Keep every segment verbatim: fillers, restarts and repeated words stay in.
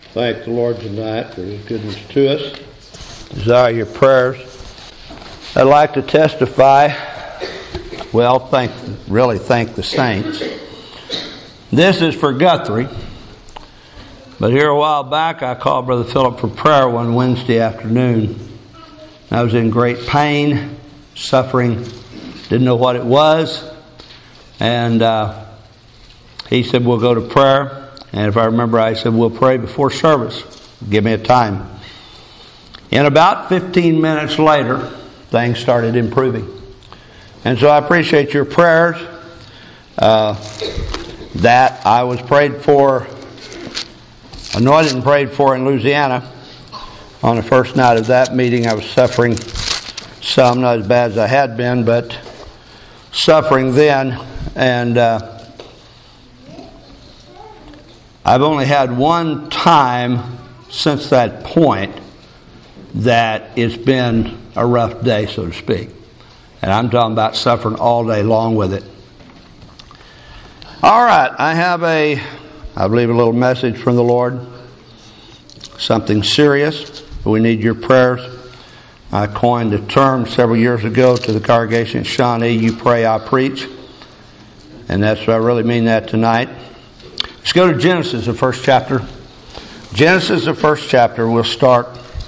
thank the Lord tonight for His goodness to us. Desire your prayers. I'd like to testify, well, thank, really thank the saints. This is for Guthrie. But here a while back, I called Brother Philip for prayer one Wednesday afternoon. I was in great pain, suffering, didn't know what it was. And uh, he said, we'll go to prayer. And if I remember, I said, we'll pray before service. Give me a time. And about fifteen minutes later, things started improving. And so I appreciate your prayers. Uh, that I was prayed for, anointed and prayed for in Louisiana. On the first night of that meeting, I was suffering some, not as bad as I had been, but suffering then. And uh, I've only had one time since that point that it's been a rough day, so to speak. And I'm talking about suffering all day long with it. All right, I have a, I believe, a little message from the Lord. Something serious. We need your prayers. I coined a term several years ago to the congregation at Shawnee, you pray, I preach. And that's what I really mean that tonight. Let's go to Genesis, the first chapter. Genesis, the first chapter. We'll start.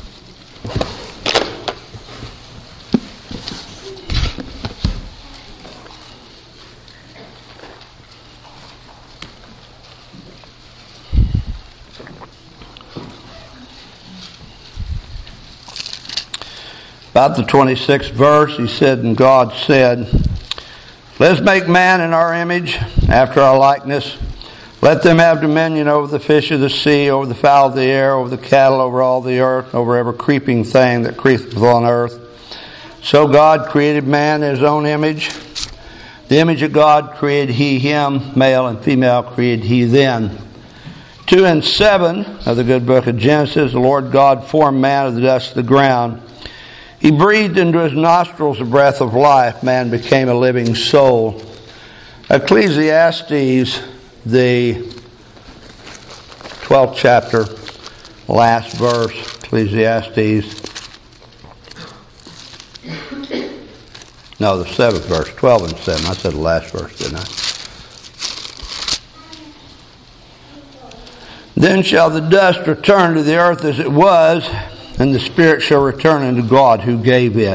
About the twenty-sixth verse, he said, and God said, let's make man in our image, after our likeness. Let them have dominion over the fish of the sea, over the fowl of the air, over the cattle, over all the earth, over every creeping thing that creepeth on earth. So God created man in His own image. The image of God created He him, male and female created He them. Two and seven of the good book of Genesis, the Lord God formed man of the dust of the ground. He breathed into his nostrils the breath of life. Man became a living soul. Ecclesiastes, the twelfth chapter, last verse, Ecclesiastes. No, the seventh verse, twelve and seven. I said the last verse, didn't I? Then shall the dust return to the earth as it was, and the spirit shall return unto God who gave it.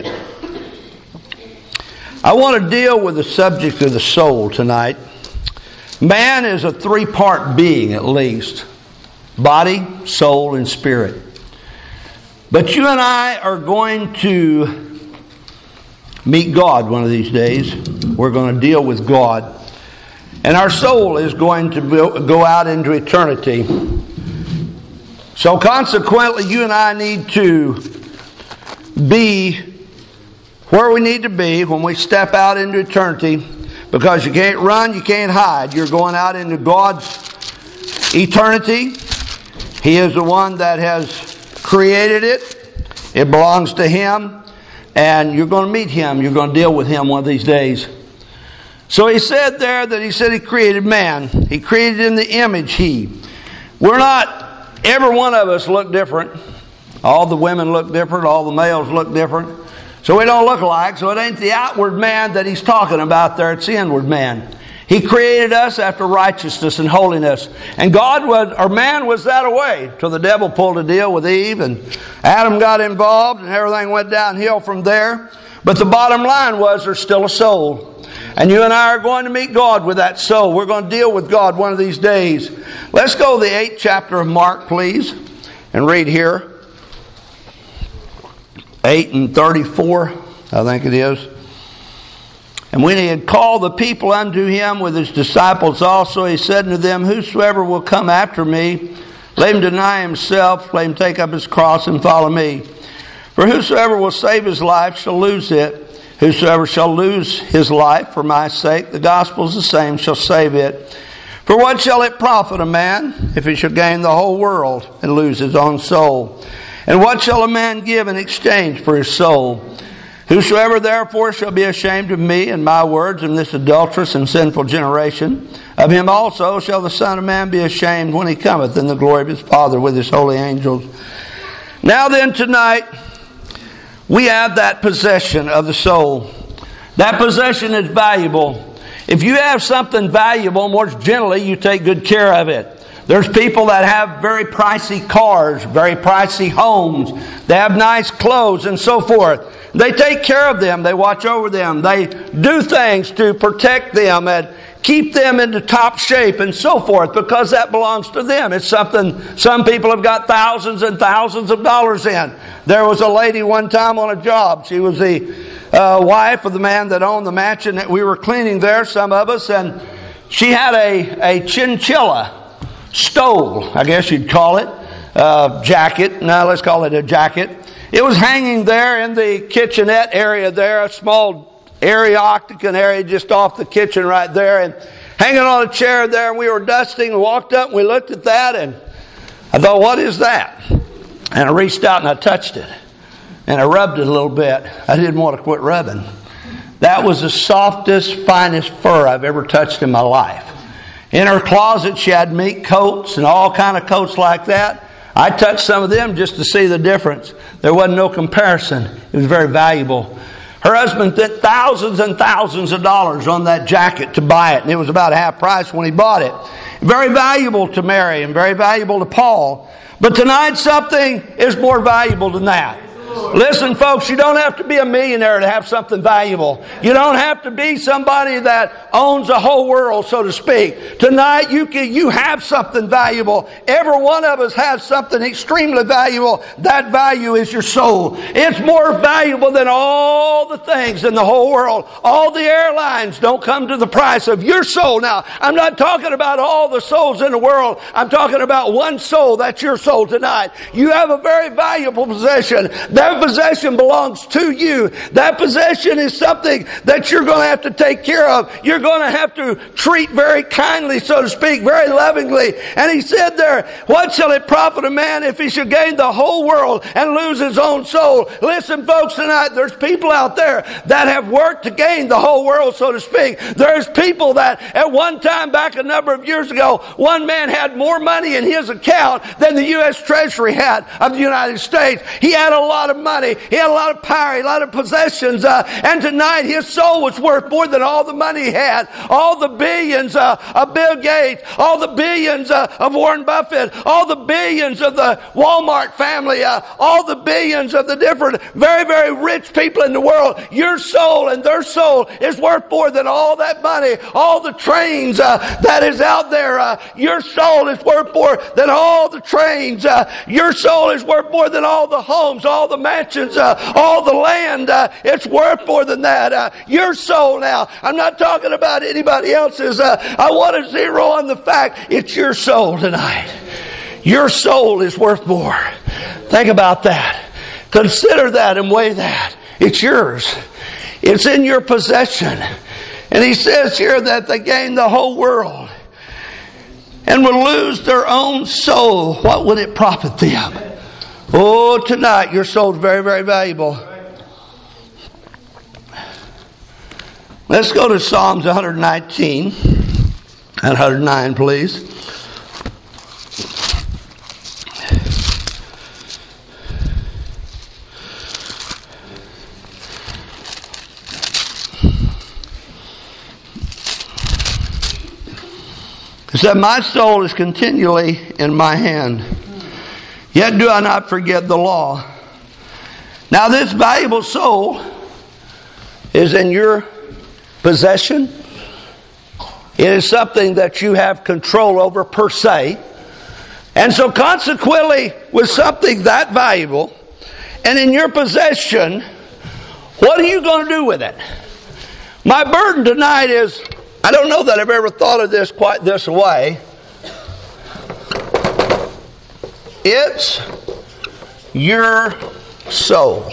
I want to deal with the subject of the soul tonight. Man is a three-part being at least. Body, soul, and spirit. But you and I are going to meet God one of these days. We're going to deal with God. And our soul is going to go out into eternity. So consequently, you and I need to be where we need to be when we step out into eternity, because you can't run, you can't hide. You're going out into God's eternity. He is the one that has created it. It belongs to Him. And you're going to meet Him. You're going to deal with Him one of these days. So He said there that He said He created man. He created in the image He. We're not... Every one of us look different. All the women look different. All the males look different. So we don't look alike. So it ain't the outward man that He's talking about there. It's the inward man. He created us after righteousness and holiness. And God was, or man was that away till the devil pulled a deal with Eve and Adam got involved and everything went downhill from there. But the bottom line was there's still a soul. And you and I are going to meet God with that soul. We're going to deal with God one of these days. Let's go to the eighth chapter of Mark, please, and read here. eight and thirty-four, I think it is. And when He had called the people unto Him with His disciples also, He said unto them, whosoever will come after me, let him deny himself, let him take up his cross and follow me. For whosoever will save his life shall lose it. Whosoever shall lose his life for my sake, the gospel is the same, shall save it. For what shall it profit a man if he shall gain the whole world and lose his own soul? And what shall a man give in exchange for his soul? Whosoever therefore shall be ashamed of me and my words in this adulterous and sinful generation, of him also shall the Son of Man be ashamed when he cometh in the glory of his Father with his holy angels. Now then, tonight, we have that possession of the soul. That possession is valuable. If you have something valuable, more generally, you take good care of it. There's people that have very pricey cars, very pricey homes. They have nice clothes and so forth. They take care of them. They watch over them. They do things to protect them and keep them into top shape and so forth, because that belongs to them. It's something some people have got thousands and thousands of dollars in. There was a lady one time on a job. She was the uh, wife of the man that owned the mansion that we were cleaning there, some of us, and she had a, a chinchilla stole, I guess you'd call it, uh, jacket. No, let's call it a jacket. It was hanging there in the kitchenette area there, a small area, octagon area just off the kitchen right there, and hanging on a chair there, and we were dusting and walked up and we looked at that, and I thought, what is that? And I reached out and I touched it, and I rubbed it a little bit. I didn't want to quit rubbing. That was the softest, finest fur I've ever touched in my life. In her closet, she had mink coats and all kind of coats like that. I touched some of them just to see the difference. There wasn't no comparison. It was very valuable. Her husband spent thousands and thousands of dollars on that jacket to buy it, and it was about half price when he bought it. Very valuable to Mary and very valuable to Paul. But tonight, something is more valuable than that. Listen, folks, you don't have to be a millionaire to have something valuable. You don't have to be somebody that owns the whole world, so to speak. Tonight, you can, you have something valuable. Every one of us has something extremely valuable. That value is your soul. It's more valuable than all the things in the whole world. All the airlines don't come to the price of your soul. Now, I'm not talking about all the souls in the world. I'm talking about one soul. That's your soul tonight. You have a very valuable possession. That possession belongs to you. That possession is something that you're going to have to take care of. You're going to have to treat very kindly, so to speak, very lovingly. And he said there, what shall it profit a man if he should gain the whole world and lose his own soul? Listen, folks, tonight, there's people out there that have worked to gain the whole world, so to speak. There's people that at one time back a number of years ago, one man had more money in his account than the U S Treasury had of the United States. He had a lot of money. He had a lot of power, a lot of possessions. Uh, and tonight his soul was worth more than all the money he had. All the billions uh, of Bill Gates, all the billions uh, of Warren Buffett, all the billions of the Walmart family, uh, all the billions of the different very, very rich people in the world. Your soul and their soul is worth more than all that money. All the trains uh, that is out there. Uh, your soul is worth more than all the trains. Uh, your soul is worth more than all the homes, all the mansions, uh, all the land. Uh, it's worth more than that. Uh, your soul now. I'm not talking about anybody else's. Uh, I want to zero on the fact it's your soul tonight. Your soul is worth more. Think about that. Consider that and weigh that. It's yours. It's in your possession. And he says here that they gain the whole world and will lose their own soul. What would it profit them? Oh, tonight your soul is very, very valuable. Let's go to Psalms one nineteen and one oh nine, please. It said, my soul is continually in my hand. Yet do I not forget the law. Now this valuable soul is in your possession. It is something that you have control over per se. And so consequently, with something that valuable and in your possession, what are you going to do with it? My burden tonight is, I don't know that I've ever thought of this quite this way. It's your soul.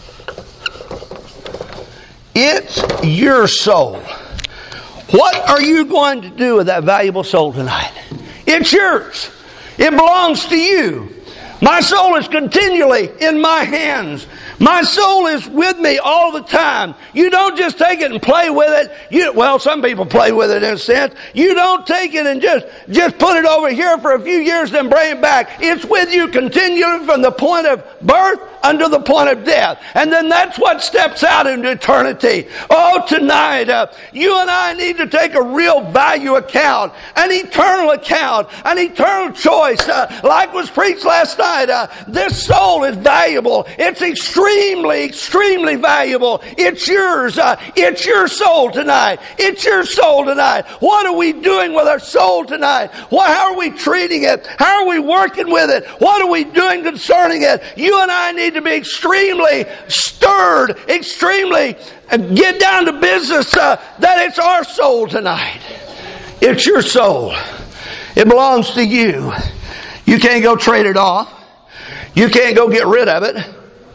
It's your soul. What are you going to do with that valuable soul tonight? It's yours. It belongs to you. My soul is continually in my hands. My soul is with me all the time. You don't just take it and play with it. You, well, some people play with it in a sense. You don't take it and just, just put it over here for a few years then bring it back. It's with you continually from the point of birth unto the point of death. And then that's what steps out into eternity. Oh, tonight, uh, you and I need to take a real value account, an eternal account, an eternal choice. Uh, like was preached last night, uh, this soul is valuable. It's extremely, extremely valuable. It's yours. Uh, it's your soul tonight. It's your soul tonight. What are we doing with our soul tonight? What, how are we treating it? How are we working with it? What are we doing concerning it? You and I need to be extremely stirred, extremely uh, get down to business uh, that it's our soul tonight. It's your soul. It belongs to you. You can't go trade it off. You can't go get rid of it.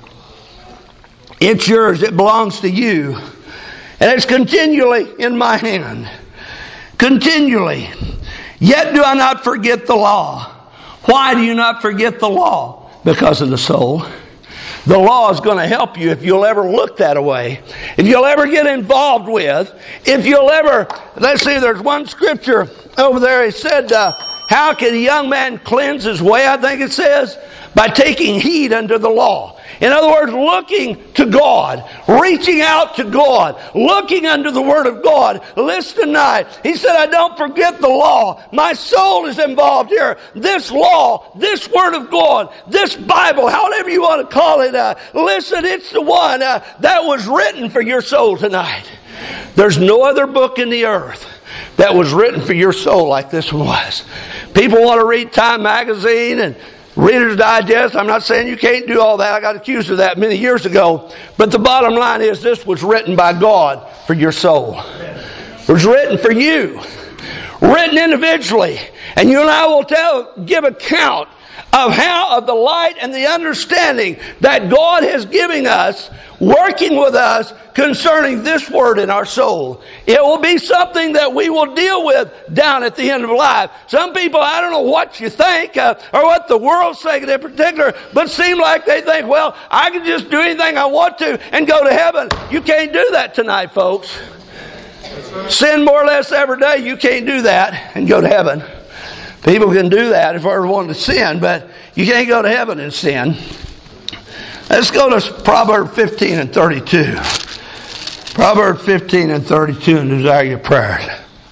It's yours. It belongs to you. And it's continually in my hand. Continually. Yet do I not forget the law. Why do you not forget the law? Because of the soul. The law is going to help you if you'll ever look that way. If you'll ever get involved with. If you'll ever, let's see, there's one scripture over there. It said, uh, how can a young man cleanse his way? I think it says, by taking heed unto the law. In other words, looking to God, reaching out to God, looking unto the Word of God. Listen tonight. He said, I don't forget the law. My soul is involved here. This law, this Word of God, this Bible, however you want to call it. Uh, listen, it's the one uh, that was written for your soul tonight. There's no other book in the earth that was written for your soul like this one was. People want to read Time Magazine and Reader's Digest. I'm not saying you can't do all that. I got accused of that many years ago. But the bottom line is this was written by God for your soul. It was written for you. Written individually. And you and I will tell, give account of how, of the light and the understanding that God has given us, working with us concerning this word in our soul. It will be something that we will deal with down at the end of life. Some people, I don't know what you think uh, or what the world's thinking in particular, but seem like they think, well, I can just do anything I want to and go to heaven. You can't do that tonight, folks. Sin more or less every day, you can't do that and go to heaven. People can do that if they ever want to sin, but you can't go to heaven and sin. Let's go to Proverbs fifteen and thirty-two. Proverbs fifteen and thirty-two and desire your prayers.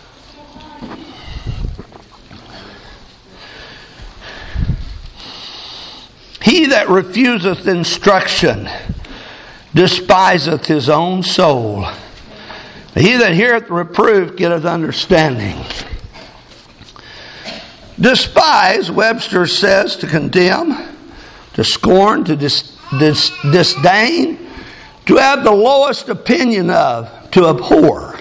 He that refuseth instruction despiseth his own soul. He that heareth reproof getteth understanding. Despise, Webster says, to condemn, to scorn, to dis, dis, disdain, to have the lowest opinion of, to abhor.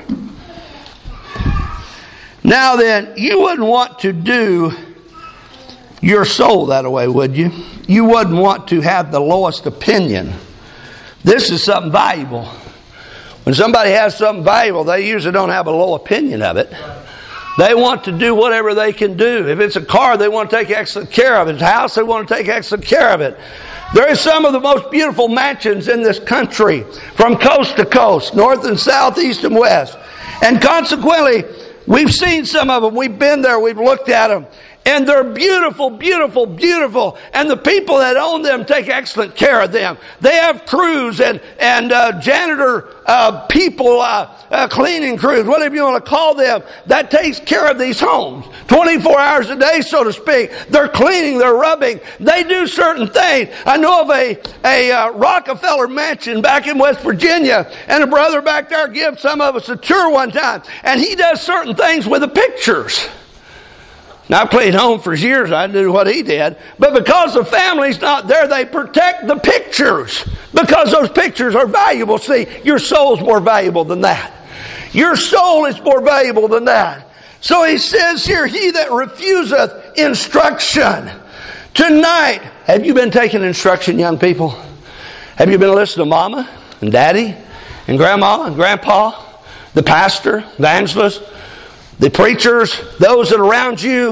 Now then, you wouldn't want to do your soul that way, would you? You wouldn't want to have the lowest opinion. This is something valuable. When somebody has something valuable, they usually don't have a low opinion of it. They want to do whatever they can do. If it's a car, they want to take excellent care of it. If it's a house, they want to take excellent care of it. There are some of the most beautiful mansions in this country, from coast to coast, north and south, east and west. And consequently, we've seen some of them. We've been there. We've looked at them. And they're beautiful, beautiful, beautiful. And the people that own them take excellent care of them. They have crews and, and uh, janitor uh, people, uh, uh, cleaning crews, whatever you want to call them, that takes care of these homes. twenty-four hours a day, so to speak. They're cleaning, they're rubbing. They do certain things. I know of a, a uh, Rockefeller mansion back in West Virginia. And a brother back there gave some of us a tour one time. And he does certain things with the pictures. Now, I played home for years. I knew what he did. But because the family's not there, they protect the pictures. Because those pictures are valuable. See, your soul's more valuable than that. Your soul is more valuable than that. So he says here, he that refuseth instruction. Tonight, have you been taking instruction, young people? Have you been listening to mama and daddy and grandma and grandpa, the pastor, the evangelist, the preachers, those that are around you,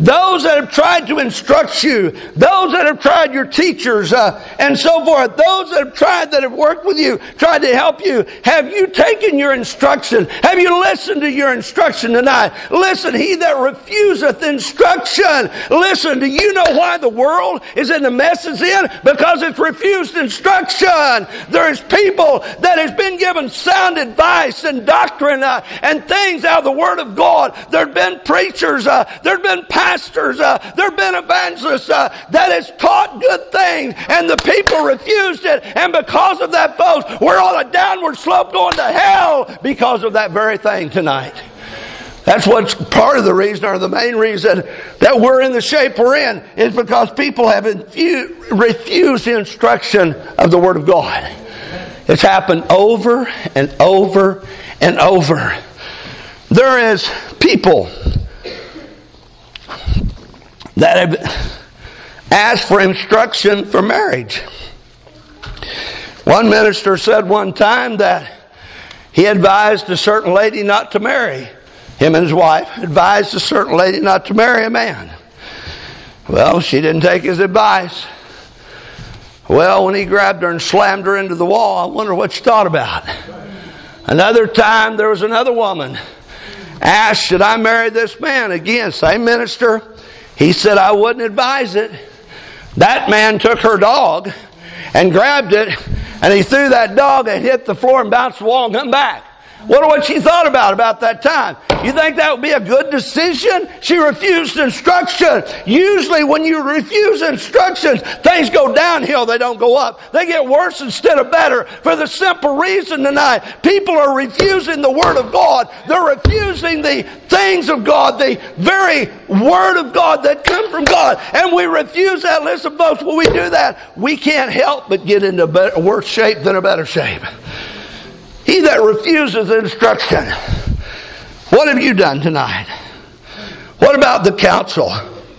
those that have tried to instruct you, those that have tried your teachers uh, and so forth, those that have tried, that have worked with you, tried to help you, have you taken your instruction? Have you listened to your instruction tonight? Listen, he that refuseth instruction. Listen, do you know why the world is in the mess it's in? Because it's refused instruction. There's people that has been given sound advice and doctrine uh, and things out of the Word of God. There have been preachers, uh, there have been pastors, uh, there have been evangelists uh, that has taught good things, and the people refused it. And because of that, folks, we're on a downward slope going to hell because of that very thing tonight. That's what's part of the reason, or the main reason, that we're in the shape we're in, is because people have infu- refused the instruction of the Word of God. It's happened over and over and over. There is people that have asked for instruction for marriage. One minister said one time that he advised a certain lady not to marry. Him and his wife advised a certain lady not to marry a man. Well, she didn't take his advice. Well, when he grabbed her and slammed her into the wall, I wonder what she thought about. Another time, there was another woman asked, should I marry this man? Again, same minister. He said, I wouldn't advise it. That man took her dog and grabbed it, and he threw that dog and hit the floor and bounced the wall and come back. Wonder what she thought about about that time. You think that would be a good decision? She refused instruction. Usually when you refuse instructions, things go downhill. They don't go up. They get worse instead of better. For the simple reason tonight, people are refusing the Word of God. They're refusing the things of God, the very Word of God that come from God. And we refuse that. Listen, folks, when we do that, we can't help but get into a worse shape than a better shape. He that refuses instruction. What have you done tonight? What about the council?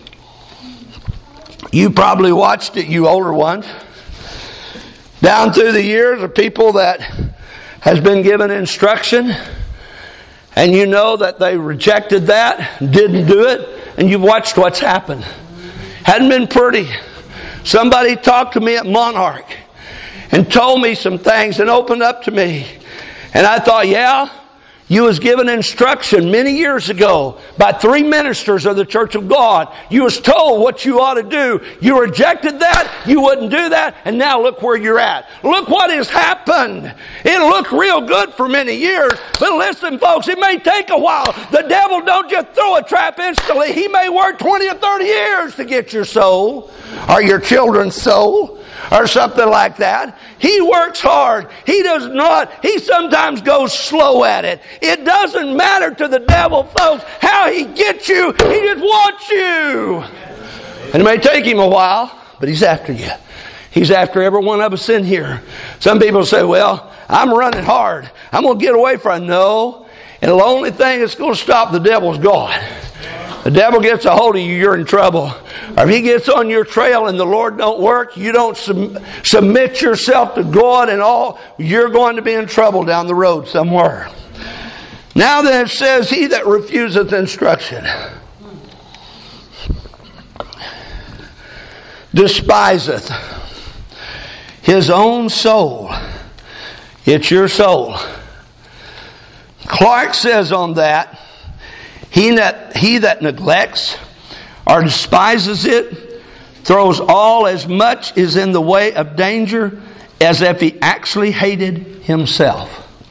You probably watched it, you older ones. Down through the years of people that has been given instruction, and you know that they rejected that, didn't do it, and you've watched what's happened. Hadn't been pretty. Somebody talked to me at Monarch and told me some things and opened up to me. And I thought, yeah, you was given instruction many years ago by three ministers of the Church of God. You was told what you ought to do. You rejected that. You wouldn't do that. And now look where you're at. Look what has happened. It looked real good for many years. But listen, folks, it may take a while. The devil don't just throw a trap instantly. He may work twenty or thirty years to get your soul or your children's soul, or something like that. He works hard. He does not. He sometimes goes slow at it. It doesn't matter to the devil, folks, how he gets you. He just wants you. And it may take him a while, but he's after you. He's after every one of us in here. Some people say, well, I'm running hard. I'm going to get away from it. No. And the only thing that's going to stop the devil is God. The devil gets a hold of you, you're in trouble. Or if he gets on your trail and the Lord don't work, you don't sub- submit yourself to God and all, you're going to be in trouble down the road somewhere. Now then it says, he that refuseth instruction despiseth his own soul. It's your soul. Clark says on that, He that, he that neglects or despises it throws all as much is in the way of danger as if he actually hated himself.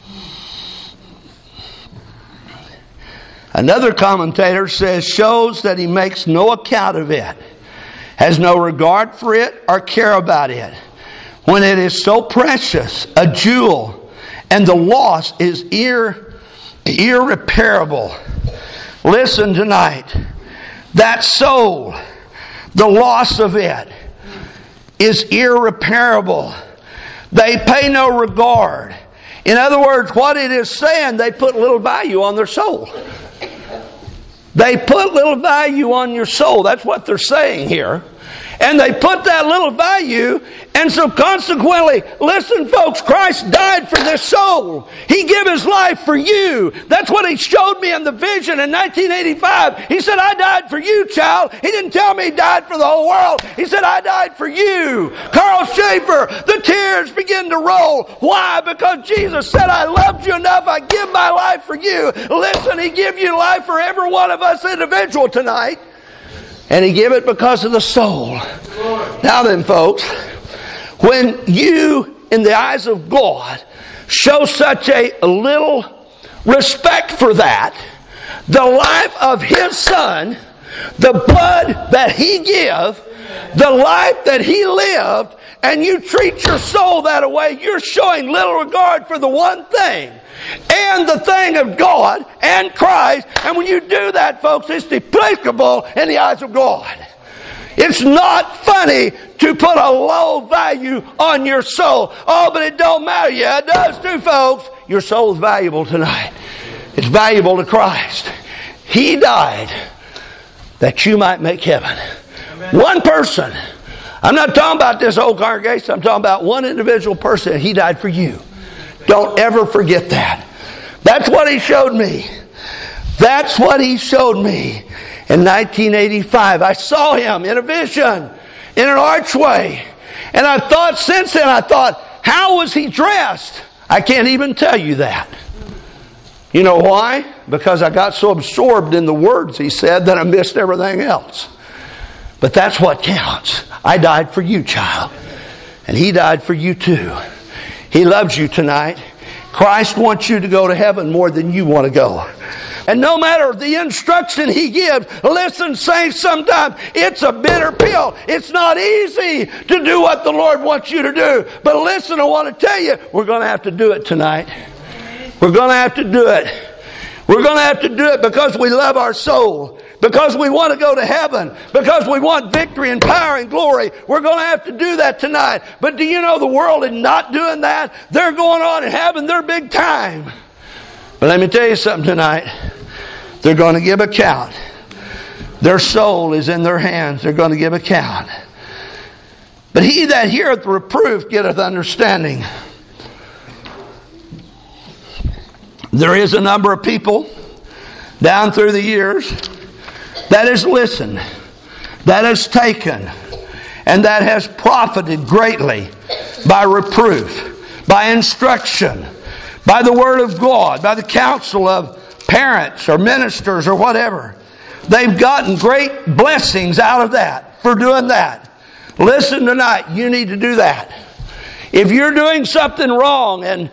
Another commentator says, shows that he makes no account of it, has no regard for it or care about it, when it is so precious, a jewel, and the loss is irre- irreparable. Listen tonight. That soul, the loss of it, is irreparable. They pay no regard. In other words, what it is saying, they put little value on their soul. They put little value on your soul. That's what they're saying here. And they put that little value, and so consequently, listen folks, Christ died for this soul. He gave His life for you. That's what He showed me in the vision in nineteen eighty-five. He said, I died for you, child. He didn't tell me He died for the whole world. He said, I died for you. Carl Schaefer, the tears begin to roll. Why? Because Jesus said, I loved you enough, I give my life for you. Listen, He gave you life for every one of us individual tonight. And He gave it because of the soul. Now then, folks, when you, in the eyes of God, show such a little respect for that, the life of His Son, the blood that He gave, the life that He lived, and you treat your soul that way, you're showing little regard for the one thing and the thing of God and Christ. And when you do that, folks, it's despicable in the eyes of God. It's not funny to put a low value on your soul. Oh, but it don't matter. Yeah, it does too, folks. Your soul is valuable tonight. It's valuable to Christ. He died that you might make heaven. Amen. One person. I'm not talking about this whole congregation. I'm talking about one individual person. He died for you. Don't ever forget that. That's what He showed me. That's what He showed me in nineteen eighty-five. I saw Him in a vision, in an archway. And I thought, since then, I thought, how was He dressed? I can't even tell you that. You know why? Because I got so absorbed in the words He said that I missed everything else. But that's what counts. I died for you, child. And He died for you too. He loves you tonight. Christ wants you to go to heaven more than you want to go. And no matter the instruction He gives, listen, saints, sometimes it's a bitter pill. It's not easy to do what the Lord wants you to do. But listen, I want to tell you, we're going to have to do it tonight. We're going to have to do it. We're going to have to do it because we love our soul. Because we want to go to heaven. Because we want victory and power and glory. We're going to have to do that tonight. But do you know the world is not doing that? They're going on and having their big time. But let me tell you something tonight. They're going to give account. Their soul is in their hands. They're going to give account. But he that heareth reproof getteth understanding. There is a number of people down through the years that has listened, that has taken, and that has profited greatly by reproof, by instruction, by the Word of God, by the counsel of parents or ministers or whatever. They've gotten great blessings out of that for doing that. Listen tonight, you need to do that. If you're doing something wrong and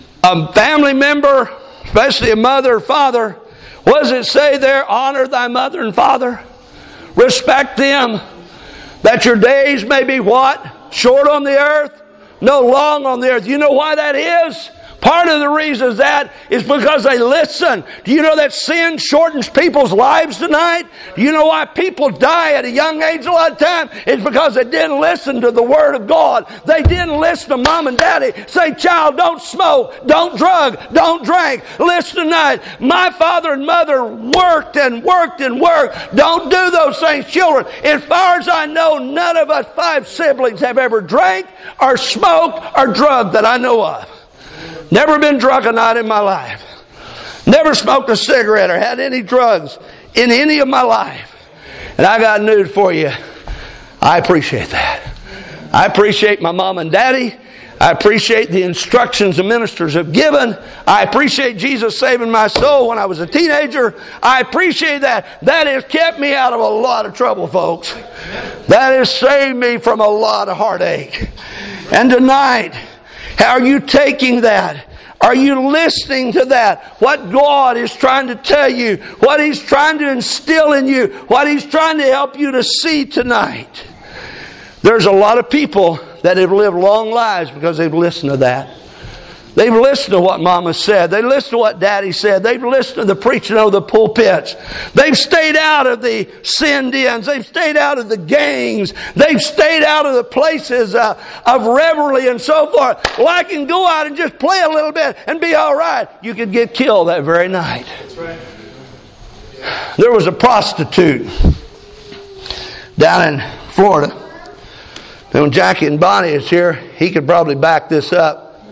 a family member, especially a mother or father, what does it say there? Honor thy mother and father. Respect them. That your days may be what? Short on the earth? No, long on the earth. You know why that is? Part of the reason that is because they listen. Do you know that sin shortens people's lives tonight? Do you know why people die at a young age a lot of time? It's because they didn't listen to the Word of God. They didn't listen to mom and daddy say, child, don't smoke, don't drug, don't drink. Listen tonight. My father and mother worked and worked and worked. Don't do those things, children. As far as I know, none of us five siblings have ever drank or smoked or drugged that I know of. Never been drunk a night in my life. Never smoked a cigarette or had any drugs in any of my life. And I got news for you. I appreciate that. I appreciate my mom and daddy. I appreciate the instructions the ministers have given. I appreciate Jesus saving my soul when I was a teenager. I appreciate that. That has kept me out of a lot of trouble, folks. That has saved me from a lot of heartache. And tonight, are you taking that? Are you listening to that? What God is trying to tell you, what He's trying to instill in you, what He's trying to help you to see tonight. There's a lot of people that have lived long lives because they've listened to that. They've listened to what Mama said. They listened to what Daddy said. They've listened to the preaching of the pulpits. They've stayed out of the sin dens. They've stayed out of the gangs. They've stayed out of the places uh, of revelry and so forth. Well, I can go out and just play a little bit and be all right. You could get killed that very night. That's right. There was a prostitute down in Florida. And when Jackie and Bonnie is here, he could probably back this up.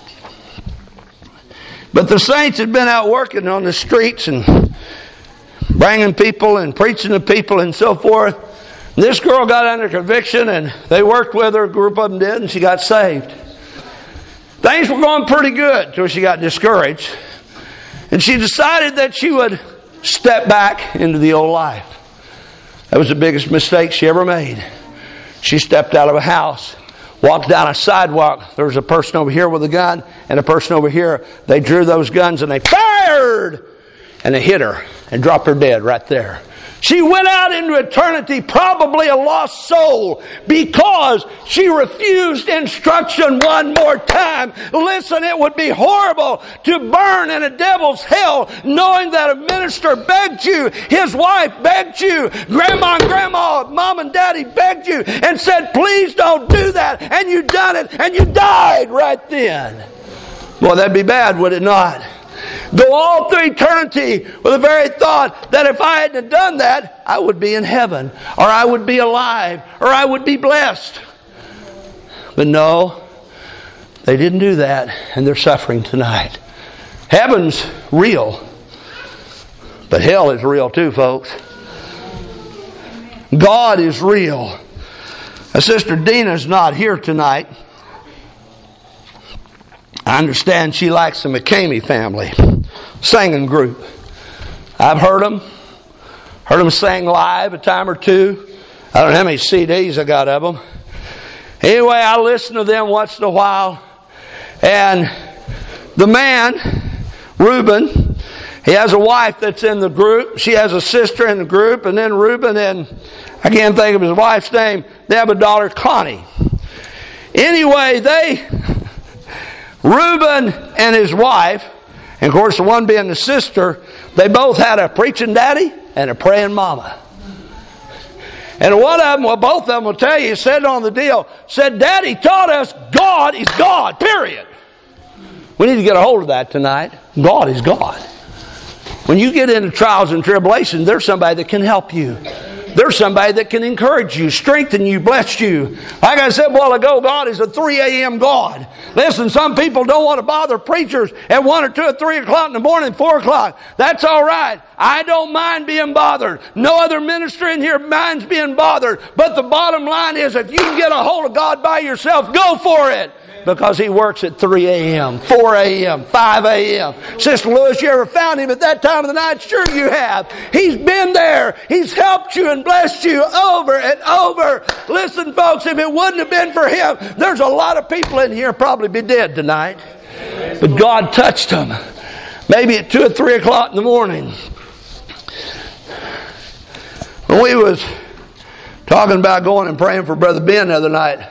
But the saints had been out working on the streets and bringing people and preaching to people and so forth. And this girl got under conviction, and they worked with her, a group of them did, and she got saved. Things were going pretty good until she got discouraged. And she decided that she would step back into the old life. That was the biggest mistake she ever made. She stepped out of a house, walked down a sidewalk. There was a person over here with a gun and a person over here. They drew those guns and they fired! And they hit her and dropped her dead right there. She went out into eternity probably a lost soul because she refused instruction one more time. Listen, it would be horrible to burn in a devil's hell knowing that a minister begged you, his wife begged you, grandma and grandma, mom and daddy begged you and said, please don't do that. And you done it and you died right then. Well, that'd be bad, would it not? Go all through eternity with the very thought that if I hadn't done that, I would be in heaven, or I would be alive, or I would be blessed. But no, they didn't do that, and they're suffering tonight. Heaven's real, but hell is real too, folks. God is real. Now, Sister Dina's not here tonight. I understand she likes the McCamey family singing group. I've heard them. Heard them sing live a time or two. I don't know how many C Ds I got of them. Anyway, I listen to them once in a while. And the man, Reuben, he has a wife that's in the group. She has a sister in the group. And then Reuben and, I can't think of his wife's name, they have a daughter, Connie. Anyway, they... Reuben and his wife, and of course the one being the sister, they both had a preaching daddy and a praying mama. And one of them, well, both of them will tell you, said on the deal, said, Daddy taught us God is God, period. We need to get a hold of that tonight. God is God. When you get into trials and tribulations, there's somebody that can help you. There's somebody that can encourage you, strengthen you, bless you. Like I said a while ago, God is a three a.m. God. Listen, some people don't want to bother preachers at one or two or three o'clock in the morning, four o'clock. That's all right. I don't mind being bothered. No other minister in here minds being bothered. But the bottom line is, if you can get a hold of God by yourself, go for it. Because He works at three a.m., four a.m., five a.m. Sister Lewis, you ever found Him at that time of the night? Sure you have. He's been there. He's helped you and blessed you over and over. Listen, folks, if it wouldn't have been for Him, there's a lot of people in here probably be dead tonight. But God touched them. Maybe at two or three o'clock in the morning. When we was talking about going and praying for Brother Ben the other night,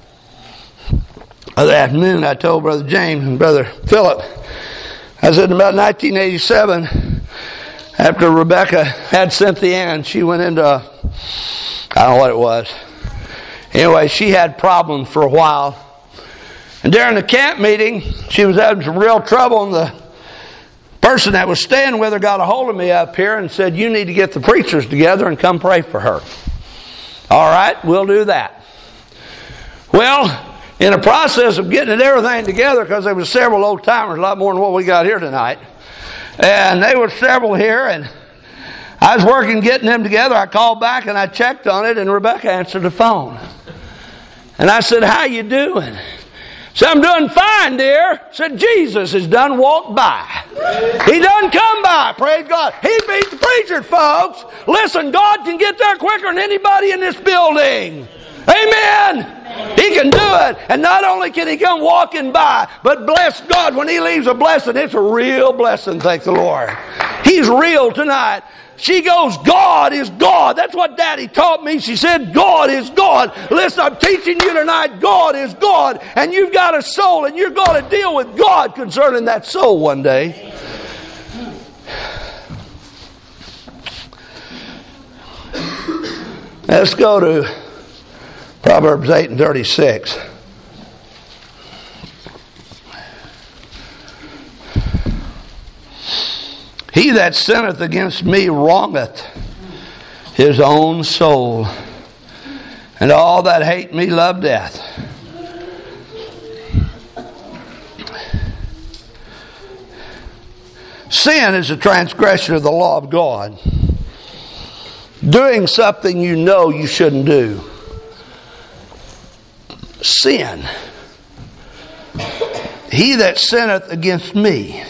other afternoon, I told Brother James and Brother Philip, I said in about nineteen eighty-seven, after Rebecca had Cynthia Ann, she went into, a, I don't know what it was. Anyway, she had problems for a while. And during the camp meeting, she was having some real trouble, and the person that was staying with her got a hold of me up here and said, you need to get the preachers together and come pray for her. All right, we'll do that. Well, in the process of getting everything together, because there was several old timers, a lot more than what we got here tonight, and there were several here, and I was working getting them together. I called back and I checked on it, and Rebecca answered the phone. And I said, how you doing? Said, I'm doing fine, dear. Said, Jesus has done walked by. He done come by, praise God. He beat the preacher, folks. Listen, God can get there quicker than anybody in this building. Amen. He can do it. And not only can He come walking by, but bless God, when He leaves a blessing, it's a real blessing, thank the Lord. He's real tonight. She goes, God is God. That's what Daddy taught me. She said, God is God. Listen, I'm teaching you tonight, God is God. And you've got a soul, and you're going to deal with God concerning that soul one day. Let's go to Proverbs eight and thirty-six. He that sinneth against me wrongeth his own soul. And all that hate me love death. Sin is a transgression of the law of God. Doing something you know you shouldn't do. Sin. He that sinneth against me,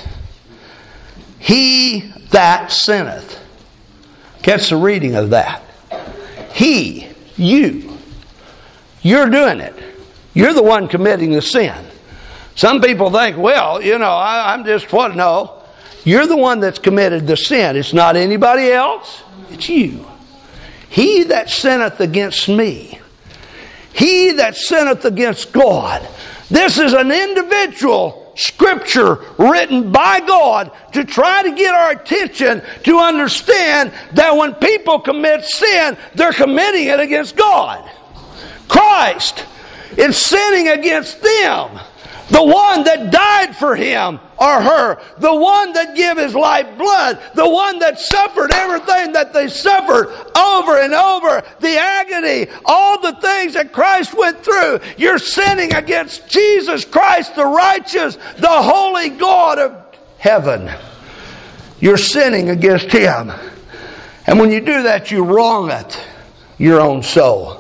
he that sinneth. Catch the reading of that. He, you, you're doing it. You're the one committing the sin. Some people think, well, you know, I, I'm just what? No. You're the one that's committed the sin. It's not anybody else. It's you. He that sinneth against me. He that sinneth against God. This is an individual scripture written by God to try to get our attention to understand that when people commit sin, they're committing it against God. Christ is sinning against them. The one that died for him or her. The one that gave his life blood. The one that suffered everything that they suffered over and over. The agony. All the things that Christ went through. You're sinning against Jesus Christ, the righteous, the holy God of heaven. You're sinning against him. And when you do that, you wrongeth your own soul.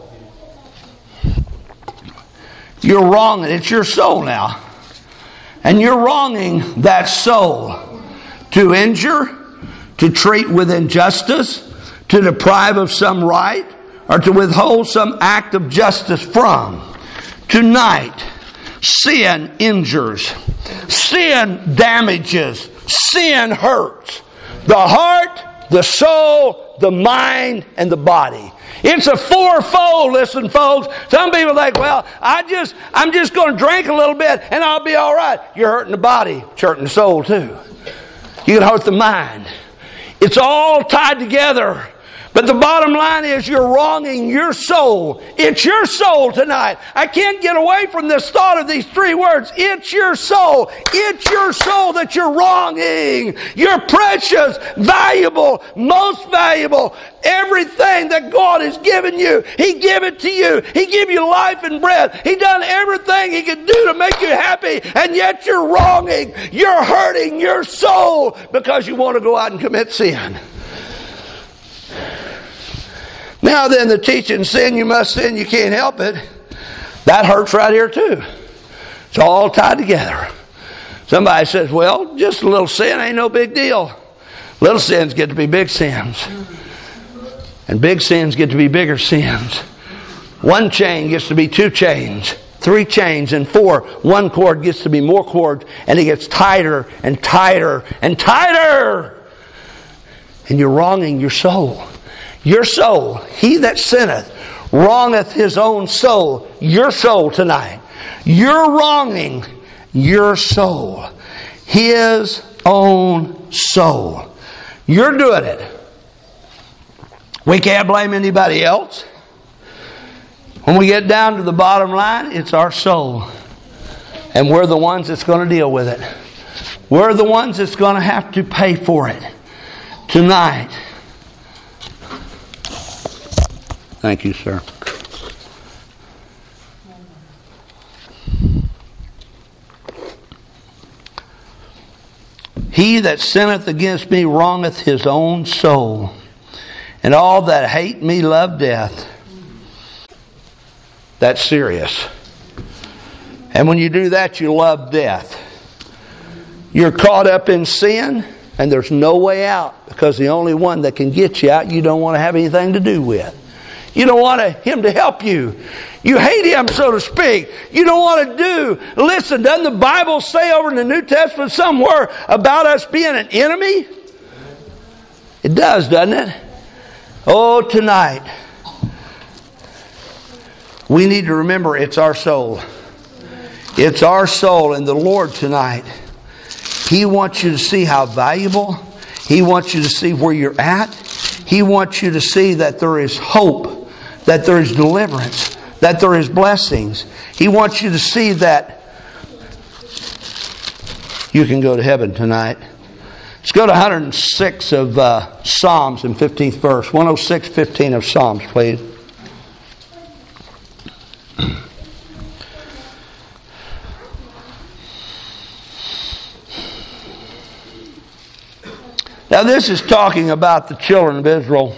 You're wronging. It's your soul now. And you're wronging that soul to injure, to treat with injustice, to deprive of some right, or to withhold some act of justice from. Tonight, sin injures. Sin damages. Sin hurts. The heart, the soul, the mind, and the body. It's a fourfold, listen folks. Some people think, well, I just, I'm just going to drink a little bit and I'll be all right. You're hurting the body. It's hurting the soul too. You can hurt the mind. It's all tied together. But the bottom line is you're wronging your soul. It's your soul tonight. I can't get away from this thought of these three words. It's your soul. It's your soul that you're wronging. You're precious, valuable, most valuable. Everything that God has given you, He gave it to you. He gave you life and breath. He done everything He could do to make you happy, and yet you're wronging. You're hurting your soul because you want to go out and commit sin. Now then, the teaching, sin, you must sin, you can't help it. That hurts right here too. It's all tied together. Somebody says, well, just a little sin ain't no big deal. Little sins get to be big sins. And big sins get to be bigger sins. One chain gets to be two chains. Three chains and four. One cord gets to be more cord. And it gets tighter and tighter and tighter. And you're wronging your soul. Your soul, he that sinneth, wrongeth his own soul. Your soul tonight. You're wronging your soul. His own soul. You're doing it. We can't blame anybody else. When we get down to the bottom line, it's our soul. And we're the ones that's going to deal with it. We're the ones that's going to have to pay for it. Tonight. Thank you, sir. He that sinneth against me wrongeth his own soul, and all that hate me love death. That's serious. And when you do that, you love death. You're caught up in sin, and there's no way out, because the only one that can get you out, you don't want to have anything to do with. You don't want Him to help you. You hate Him, so to speak. You don't want to do. Listen, doesn't the Bible say over in the New Testament somewhere about us being an enemy? It does, doesn't it? Oh, tonight, we need to remember it's our soul. It's our soul, and the Lord tonight, He wants you to see how valuable. He wants you to see where you're at. He wants you to see that there is hope, that there is deliverance, that there is blessings. He wants you to see that you can go to heaven tonight. Let's go to one hundred six of uh, Psalms in fifteenth verse. one oh six, fifteen of Psalms, please. Now this is talking about the children of Israel.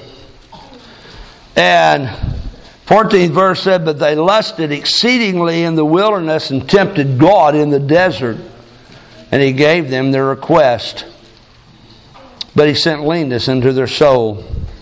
And fourteenth verse said, but they lusted exceedingly in the wilderness and tempted God in the desert. And He gave them their request. But He sent leanness into their soul.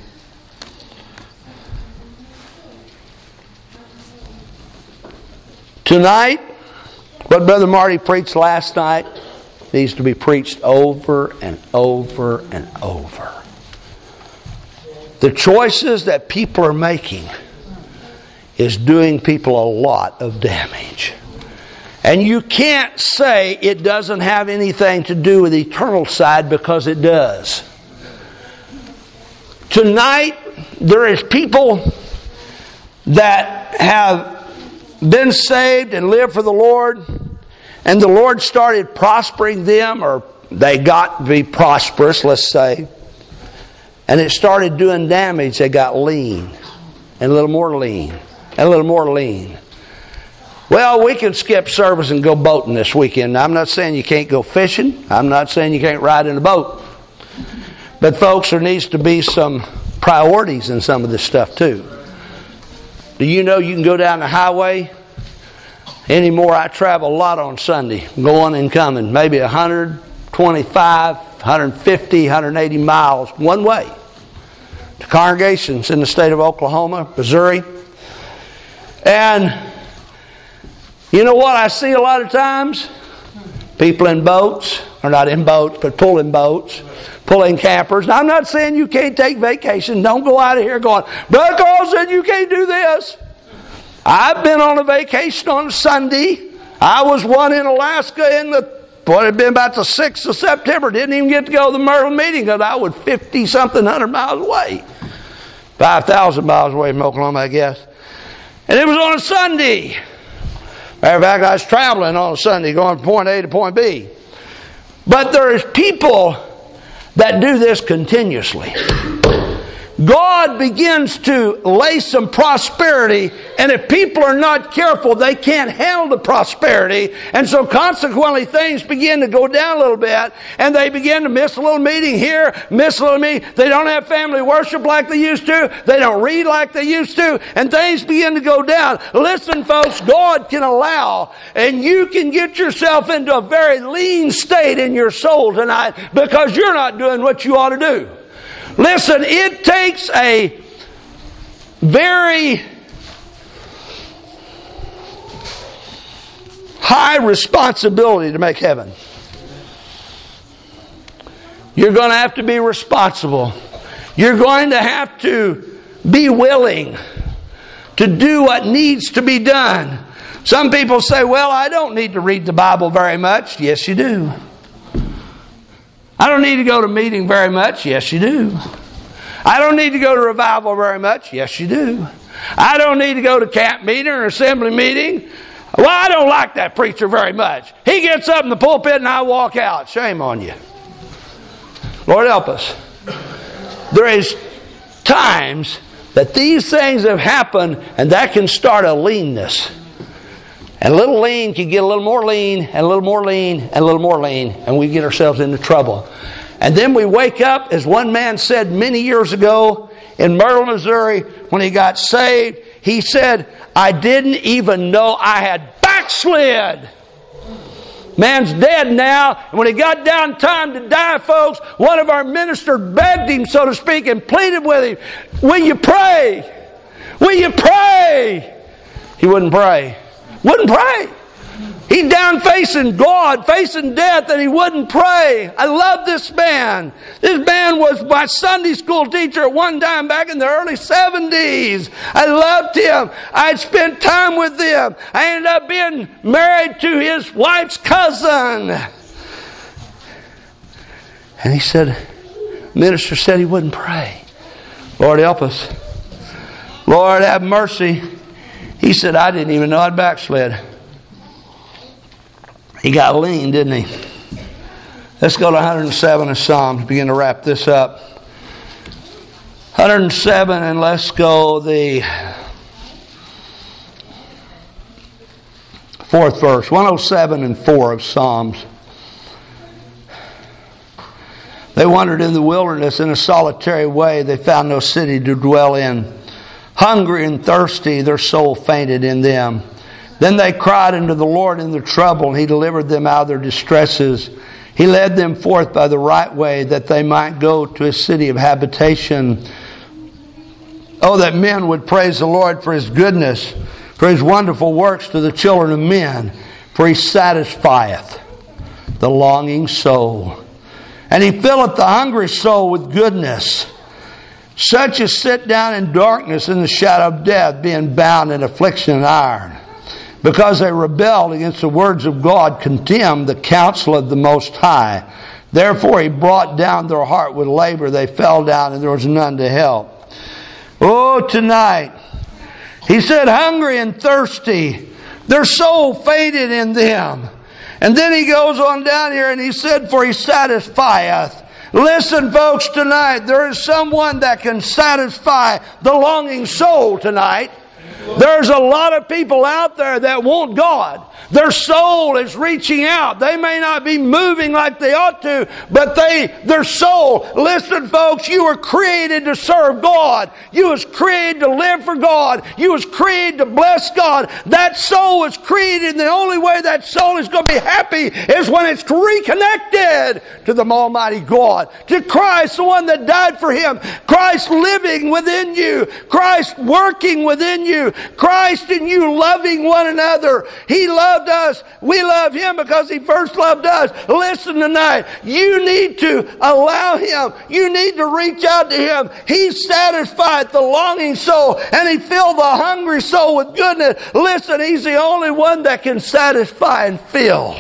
Tonight, what Brother Marty preached last night needs to be preached over and over and over. The choices that people are making is doing people a lot of damage. And you can't say it doesn't have anything to do with the eternal side, because it does. Tonight, there is people that have been saved and lived for the Lord, and the Lord started prospering them, or they got to be prosperous, let's say, and it started doing damage. They got lean, and a little more lean, and a little more lean. Well, we can skip service and go boating this weekend. I'm not saying you can't go fishing. I'm not saying you can't ride in a boat. But folks, there needs to be some priorities in some of this stuff too. Do you know you can go down the highway? Anymore, I travel a lot on Sunday, going and coming, maybe one hundred twenty-five, one hundred fifty, one hundred eighty miles one way to congregations in the state of Oklahoma, Missouri. And you know what I see a lot of times? People in boats, or not in boats, but pulling boats, pulling campers. Now, I'm not saying you can't take vacation. Don't go out of here going, Brother Carl said you can't do this. I've been on a vacation on a Sunday. I was one in Alaska in the, what had been about the sixth of September. Didn't even get to go to the Myrtle meeting because I was fifty-something hundred miles away. five thousand miles away from Oklahoma, I guess. And it was on a Sunday. Matter of fact, I was traveling on a Sunday going from point A to point B. But there is people that do this continuously. God begins to lay some prosperity, and if people are not careful, they can't handle the prosperity, and so consequently things begin to go down a little bit, and they begin to miss a little meeting here, miss a little meeting. They don't have family worship like they used to. They don't read like they used to, and things begin to go down. Listen, folks, God can allow, and you can get yourself into a very lean state in your soul tonight because you're not doing what you ought to do. Listen, it takes a very high responsibility to make heaven. You're going to have to be responsible. You're going to have to be willing to do what needs to be done. Some people say, well, I don't need to read the Bible very much. Yes, you do. I don't need to go to meeting very much. Yes, you do. I don't need to go to revival very much. Yes, you do. I don't need to go to camp meeting or assembly meeting. Well, I don't like that preacher very much. He gets up in the pulpit and I walk out. Shame on you. Lord help us. There is times that these things have happened, and that can start a leanness. And a little lean can get a little more lean, and a little more lean, and a little more lean, and we get ourselves into trouble. And then we wake up, as one man said many years ago in Myrtle, Missouri, when he got saved, he said, I didn't even know I had backslid. Man's dead now, and when he got down time to die, folks, one of our ministers begged him, so to speak, and pleaded with him, will you pray? Will you pray? He wouldn't pray. Wouldn't pray. He's down facing God, facing death, and he wouldn't pray. I love this man. This man was my Sunday school teacher at one time back in the early seventies. I loved him. I had spent time with him. I ended up being married to his wife's cousin. And he said, minister said he wouldn't pray. Lord help us. Lord have mercy. He said, I didn't even know I'd backslid. He got lean, didn't he? Let's go to one hundred seven of Psalms. Begin to wrap this up. one hundred seven, and let's go the Fourth verse, one oh seven and four of Psalms. They wandered in the wilderness in a solitary way. They found no city to dwell in. Hungry and thirsty, their soul fainted in them. Then they cried unto the Lord in their trouble, and He delivered them out of their distresses. He led them forth by the right way, that they might go to a city of habitation. Oh, that men would praise the Lord for His goodness, for His wonderful works to the children of men. For He satisfieth the longing soul, and He filleth the hungry soul with goodness. Such as sit down in darkness in the shadow of death, being bound in affliction and iron. Because they rebelled against the words of God, contemned the counsel of the Most High. Therefore He brought down their heart with labor. They fell down, and there was none to help. Oh, tonight, He said, hungry and thirsty, their soul fainted in them. And then He goes on down here and He said, for He satisfieth. Listen, folks, tonight, there is someone that can satisfy the longing soul tonight. There's a lot of people out there that want God. Their soul is reaching out. They may not be moving like they ought to, but they, their soul, listen folks, you were created to serve God. You was created to live for God. You was created to bless God. That soul was created, and the only way that soul is going to be happy is when it's reconnected to the Almighty God, to Christ, the one that died for Him. Christ living within you. Christ working within you. Christ in you loving one another. He loved us. We love Him because He first loved us. Listen tonight. You need to allow Him. You need to reach out to Him. He satisfied the longing soul, and He filled the hungry soul with goodness. Listen, He's the only one that can satisfy and fill.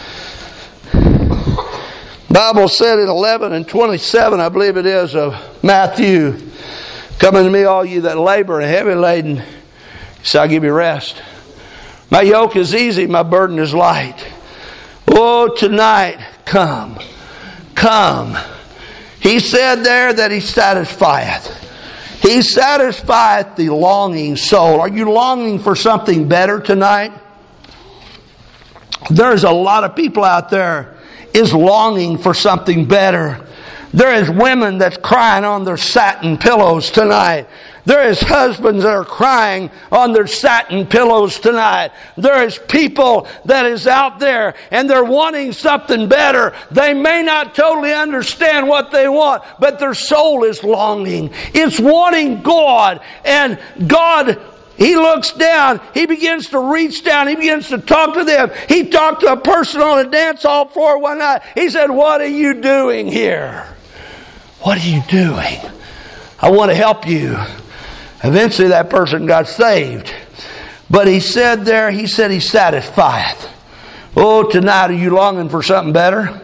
The Bible said in eleven and twenty-seven, I believe it is, of Matthew, come unto me, all you that labor and are heavy laden, so I'll give you rest. My yoke is easy, my burden is light. Oh, tonight, come. Come. He said there that He satisfieth. He satisfieth the longing soul. Are you longing for something better tonight? There's a lot of people out there is longing for something better. There is women that's crying on their satin pillows tonight. There is husbands that are crying on their satin pillows tonight. There is people that is out there and they're wanting something better. They may not totally understand what they want, but their soul is longing. It's wanting God. And God, He looks down. He begins to reach down. He begins to talk to them. He talked to a person on a dance hall floor one night. He said, what are you doing here? What are you doing? I want to help you. Eventually that person got saved. But He said there, He said He satisfieth. Oh, tonight, are you longing for something better?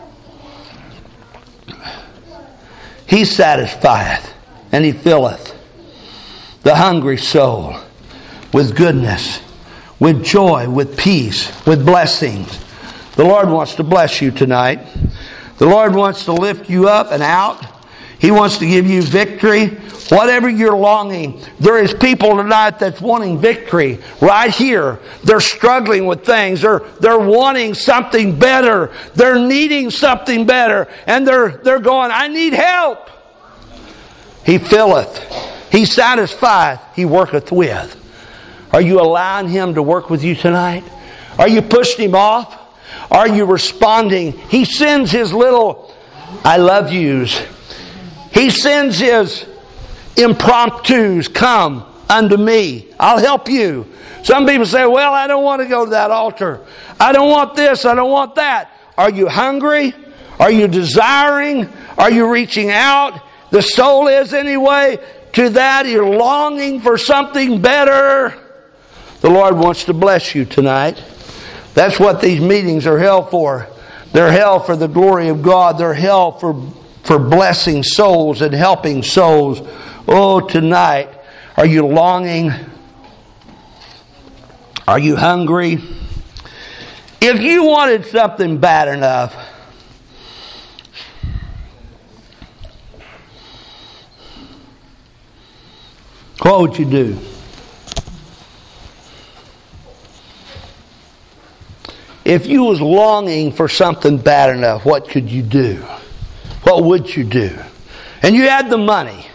He satisfieth, and He filleth the hungry soul with goodness, with joy, with peace, with blessings. The Lord wants to bless you tonight. The Lord wants to lift you up and out. He wants to give you victory. Whatever you're longing, there is people tonight that's wanting victory right here. They're struggling with things. They're, they're wanting something better. They're needing something better. And they're, they're going, I need help. He filleth. He satisfieth. He worketh with. Are you allowing Him to work with you tonight? Are you pushing Him off? Are you responding? He sends His little I love yous. He sends His impromptus. Come unto me. I'll help you. Some people say, well, I don't want to go to that altar. I don't want this. I don't want that. Are you hungry? Are you desiring? Are you reaching out? The soul is anyway. To that, you're longing for something better. The Lord wants to bless you tonight. That's what these meetings are held for. They're held for the glory of God. They're held for, for blessing souls and helping souls. Oh, tonight, are you longing? Are you hungry? If you wanted something bad enough, what would you do? if you was longing for something bad enough, what could you do? What would you do? And you had the money.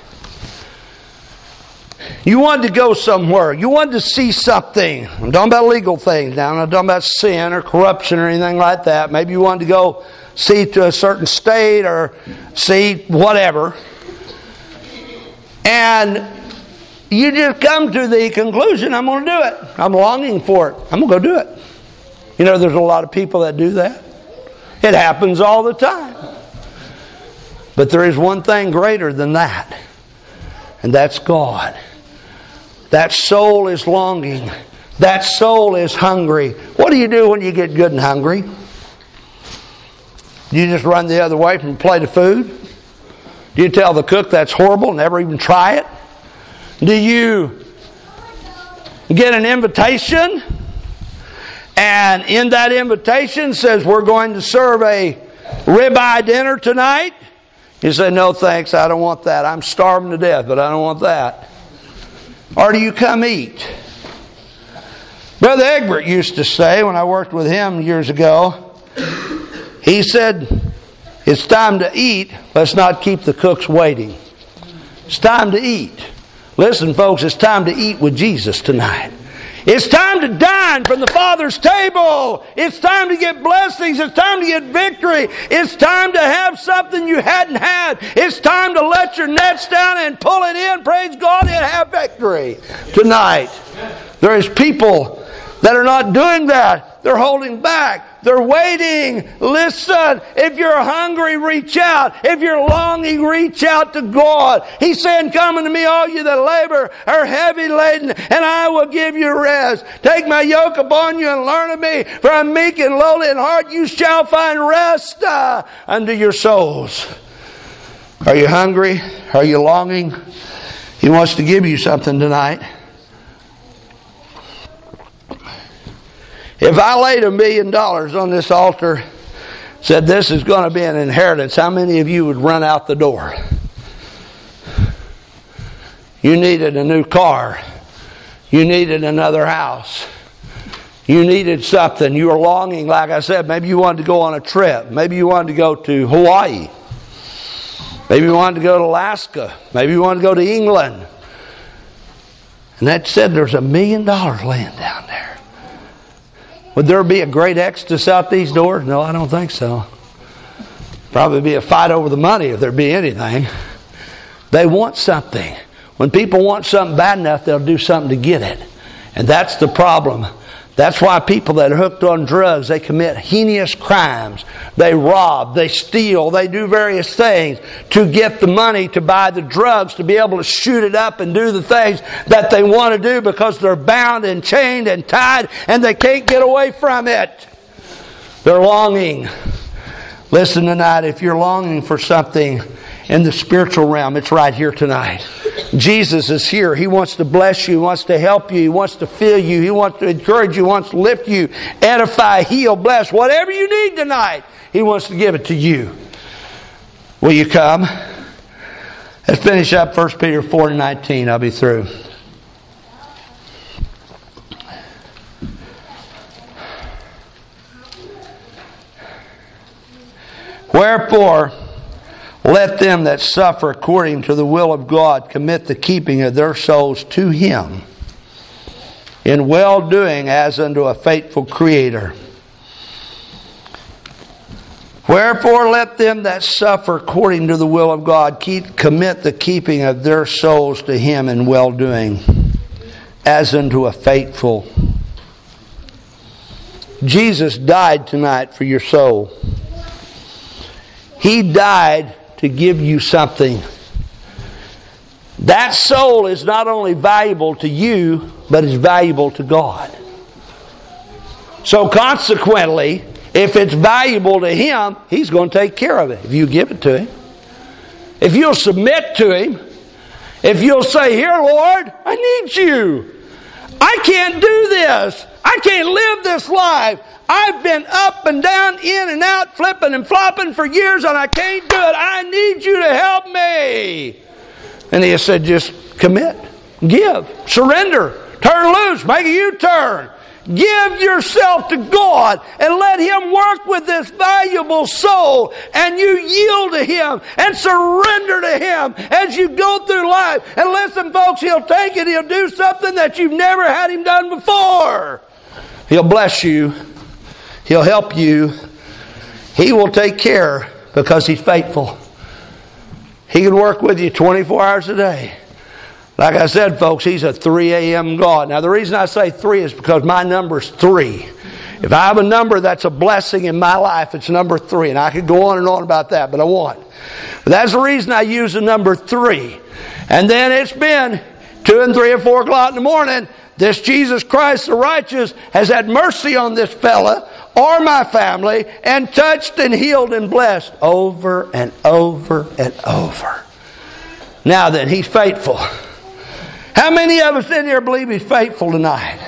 You wanted to go somewhere. You wanted to see something. I'm talking about legal things now. I'm not talking about sin or corruption or anything like that. Maybe you wanted to go see to a certain state or see whatever. And you just come to the conclusion, I'm going to do it. I'm longing for it. I'm going to go do it. You know, there's a lot of people that do that. It happens all the time. But there is one thing greater than that. And that's God. That soul is longing. That soul is hungry. What do you do when you get good and hungry? Do you just run the other way from a plate of food? Do you tell the cook that's horrible, never even try it? Do you get an invitation, and in that invitation says we're going to serve a ribeye dinner tonight? You say, no thanks, I don't want that. I'm starving to death, but I don't want that. Or do you come eat? Brother Egbert used to say, when I worked with him years ago, he said, it's time to eat, let's not keep the cooks waiting. It's time to eat. Listen, folks, it's time to eat with Jesus tonight. It's time to dine from the Father's table. It's time to get blessings. It's time to get victory. It's time to have something you hadn't had. It's time to let your nets down and pull it in. Praise God and have victory tonight. There is people that are not doing that. They're holding back. They're waiting. Listen, if you're hungry, reach out. If you're longing, reach out to God. He's saying, come unto me, all you that labor are heavy laden, and I will give you rest. Take my yoke upon you and learn of me, for I'm meek and lowly in heart. You shall find rest uh, unto your souls. Are you hungry? Are you longing? He wants to give you something tonight. If I laid a million dollars on this altar, said this is going to be an inheritance, how many of you would run out the door? You needed a new car. You needed another house. You needed something. You were longing, like I said, maybe you wanted to go on a trip. Maybe you wanted to go to Hawaii. Maybe you wanted to go to Alaska. Maybe you wanted to go to England. And that said there's a million dollars laying down there. Would there be a great exodus out these doors? No, I don't think so. Probably be a fight over the money if there be anything. They want something. When people want something bad enough, they'll do something to get it. And that's the problem. That's why people that are hooked on drugs, they commit heinous crimes. They rob, they steal, they do various things to get the money to buy the drugs, to be able to shoot it up and do the things that they want to do because they're bound and chained and tied and they can't get away from it. They're longing. Listen tonight, if you're longing for something in the spiritual realm, it's right here tonight. Jesus is here. He wants to bless you. He wants to help you. He wants to fill you. He wants to encourage you. He wants to lift you, edify, heal, bless. Whatever you need tonight, He wants to give it to you. Will you come? Let's finish up First Peter four and nineteen. I'll be through. Wherefore, let them that suffer according to the will of God commit the keeping of their souls to Him in well-doing as unto a faithful Creator. Wherefore let them that suffer according to the will of God keep, commit the keeping of their souls to Him in well-doing as unto a faithful. Jesus died tonight for your soul. He died to give you something. That soul is not only valuable to you, but is valuable to God. So consequently, if it's valuable to Him, He's going to take care of it if you give it to Him. If you'll submit to Him, if you'll say, here Lord, I need you. I can't do this. I can't live this life. I've been up and down, in and out, flipping and flopping for years and I can't do it. I need you to help me. And He said, just commit, give, surrender, turn loose, make a U-turn. Give yourself to God and let Him work with this valuable soul, and you yield to Him and surrender to Him as you go through life. And listen, folks, He'll take it. He'll do something that you've never had Him done before. He'll bless you. He'll help you. He will take care because He's faithful. He can work with you twenty-four hours a day. Like I said, folks, He's a three a.m. God. Now, the reason I say three is because my number's three. If I have a number that's a blessing in my life, it's number three. And I could go on and on about that, but I won't. But that's the reason I use the number three. And then it's been two and three and four o'clock in the morning. This Jesus Christ, the righteous, has had mercy on this fella or my family and touched and healed and blessed over and over and over. Now then, He's faithful. How many of us in here believe He's faithful tonight?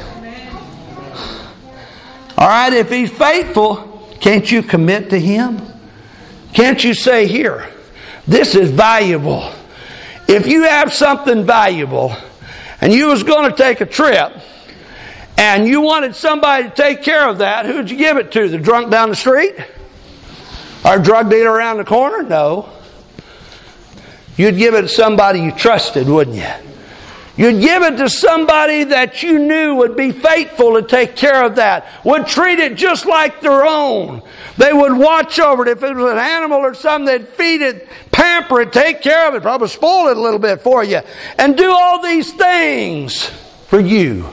All right, if He's faithful, can't you commit to Him? Can't you say, here, this is valuable. If you have something valuable and you was going to take a trip and you wanted somebody to take care of that, who'd you give it to? The drunk down the street? Or a drug dealer around the corner? No. You'd give it to somebody you trusted, wouldn't you? You'd give it to somebody that you knew would be faithful to take care of that, would treat it just like their own. They would watch over it. If it was an animal or something, they'd feed it, pamper it, take care of it, probably spoil it a little bit for you, and do all these things for you.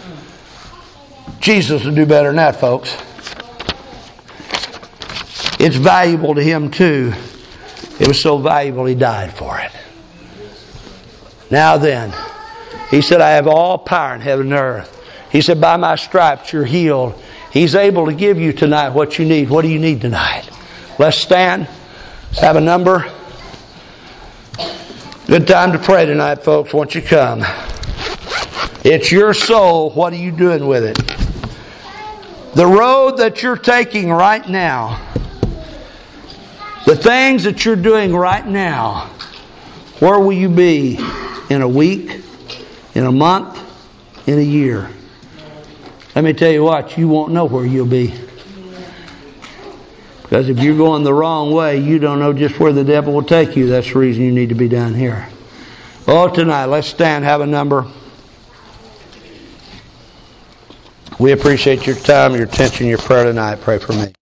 Jesus will do better than that, folks. It's valuable to Him too. It was so valuable He died for it. Now then, He said, I have all power in heaven and earth. He said, by my stripes you're healed. He's able to give you tonight what you need. What do you need tonight? Let's stand. Let's have a number. Good time to pray tonight, folks, once you come. It's your soul. What are you doing with it? The road that you're taking right now, the things that you're doing right now, where will you be in a week, in a month, in a year? Let me tell you what, you won't know where you'll be. Because if you're going the wrong way, you don't know just where the devil will take you. That's the reason you need to be down here. Oh, tonight, let's stand, have a number. We appreciate your time, your attention, your prayer tonight. Pray for me.